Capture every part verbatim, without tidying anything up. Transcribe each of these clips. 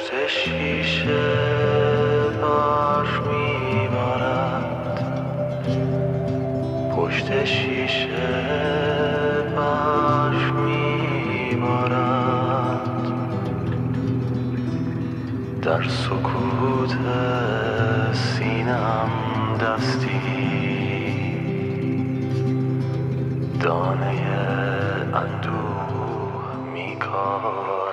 پشت شیشه برف میبارد، پشت شیشه برف میبارد، در سکوت سینم دستی دانه اندوه میکارد.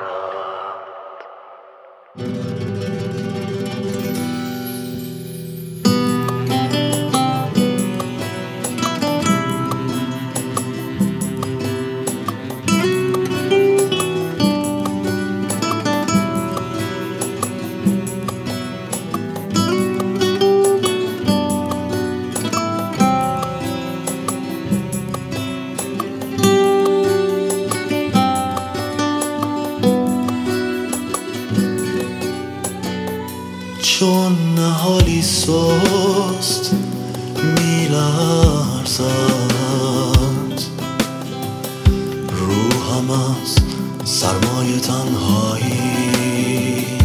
چون نهالی سست میلرزد، روحم از سرمای تنهایی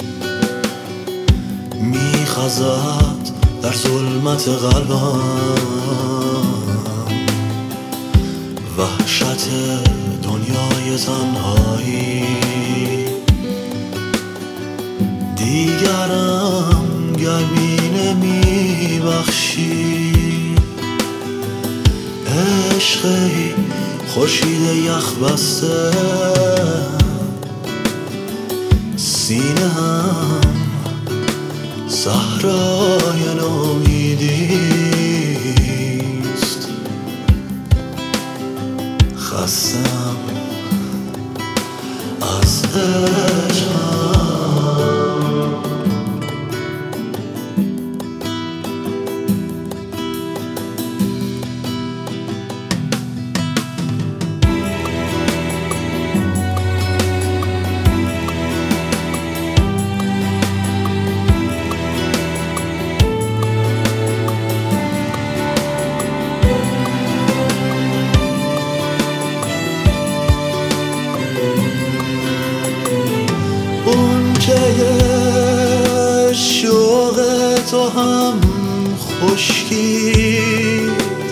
میخزد در ظلمت قلبم، وحشت دنیای تنهایی. دیگرم گرمی نمیبخشی، عشقی خورشید یخ بسته، سینه هم صحرای ناامیدیست. خستم از عشقم، که شوق تو هم خشکید،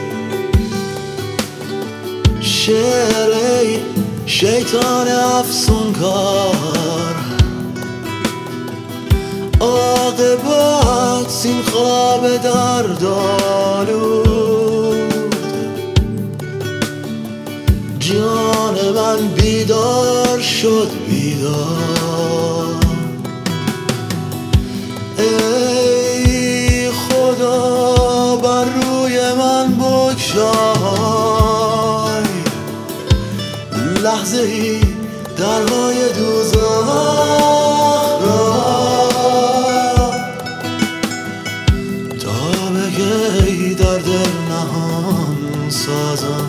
شعر ای شیطان افسونکار، عاقبت زین خواب دردآلود. جان من بیدار شد بیدار، ای خدا بر روی من بگشای لحظه ای درهای دوزخ را، تا بگی در دل نهان سازم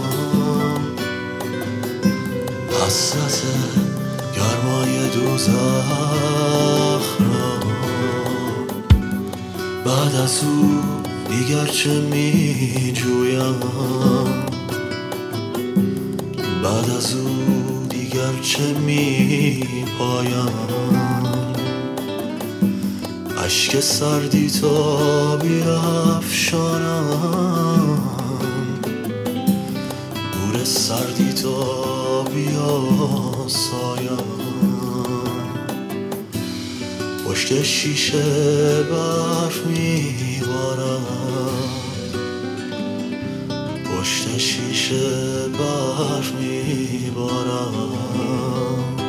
حسرت گرمای دوزخ را. بعد از او دیگر چه می جویم، بعد از او دیگر چه می پایم. اشک سردی تا بیافشانم، گور سردی تا بیاسایم. پشت شیشه برف میبارد، پشت شیشه برف میبارد.